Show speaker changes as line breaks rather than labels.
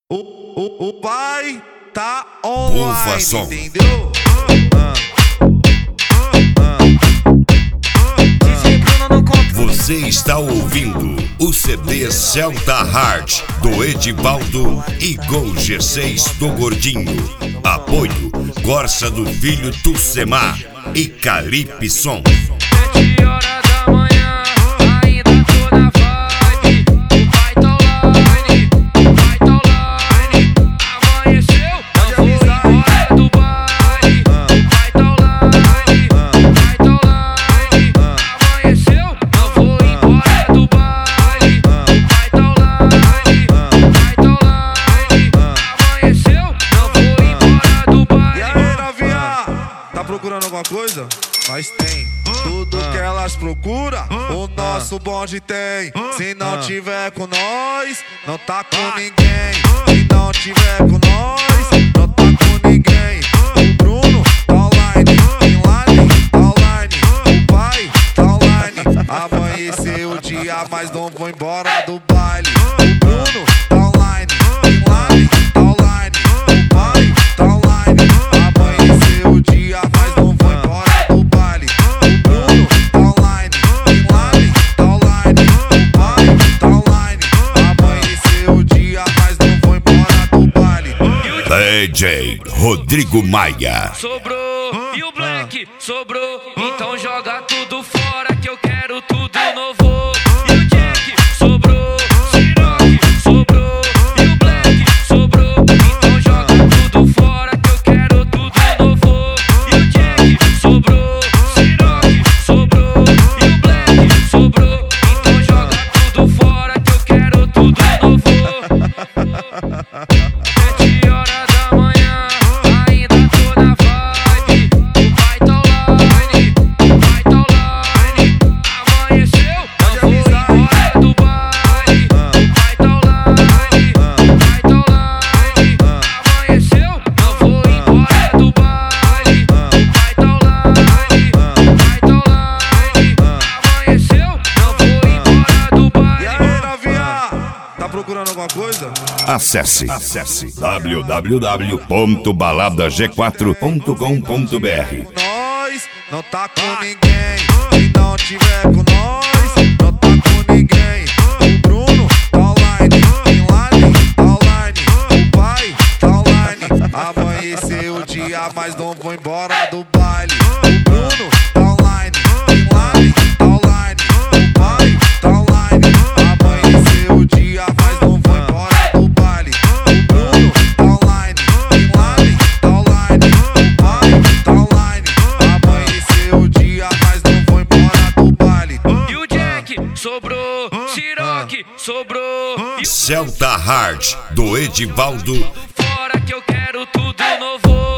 O pai tá online, entendeu?
Você está ouvindo o CD Celta Hard do Edivaldo e Gol G6 do Gordinho. Apoio Corsa do Filho Tucemar e Calipe Som.
7 horas da manhã, ainda tô na vibe. O pai tá online, o pai tá online. Amanheceu, não vou embora do baile. O pai tá online, o pai tá online. Amanheceu, não vou embora do baile. O pai tá online, o pai tá online. Amanheceu, não vou embora do baile.
E aí, novinha, tá procurando alguma coisa? Nós tem tudo que elas procuram, o nosso bonde tem. Se não tiver com nós, não tá com ninguém. Se não tiver com nós, não tá com ninguém. O Bruno tá online, inline tá online, o pai tá online. Amanheceu o dia, mas não vou embora do baile. O Bruno tá online, inline tá online, o pai tá online. Amanheceu o dia, mas não vou embora do baile. O Bruno tá online, inline tá online, o pai tá online. Amanheceu o dia, mas não vou embora do baile.
DJ Rodrigo Maia.
Sobrou, e o Black sobrou, então joga tudo fora que eu quero tudo novo. E o Jack sobrou, Siroque sobrou, e o Black sobrou, então joga tudo fora que eu quero tudo novo. E o Jack sobrou, Siroque sobrou, e o Black sobrou, então joga tudo fora que eu quero tudo novo. 7 horas da manhã, ainda tô na vibe. O pai tá online, o pai tá online. Amanheceu, não vou embora do baile. O pai tá online, o pai tá online. Amanheceu, não vou embora do baile. O pai tá online, o pai tá online. Amanheceu, não vou embora do
E aí,
baile.
novinha, tá procurando alguma coisa?
Acesse www.baladag4.com.br.
Nós não tá com ninguém. Se não tiver com nós, não tá com ninguém. O Bruno tá online, inline tá online, o pai tá online. Amanheceu o dia, mas não vou embora do baile. O Bruno tá online, inline tá online, o pai tá online. Amanheceu o dia, mas não vou embora do baile. O Bruno tá online, inline tá online, o pai tá online. Amanheceu o dia, mas não vou embora do baile.
E o Jack sobrou, Siroque sobrou, e
Celta Hard do Edivaldo.
fora que eu quero tudo novo.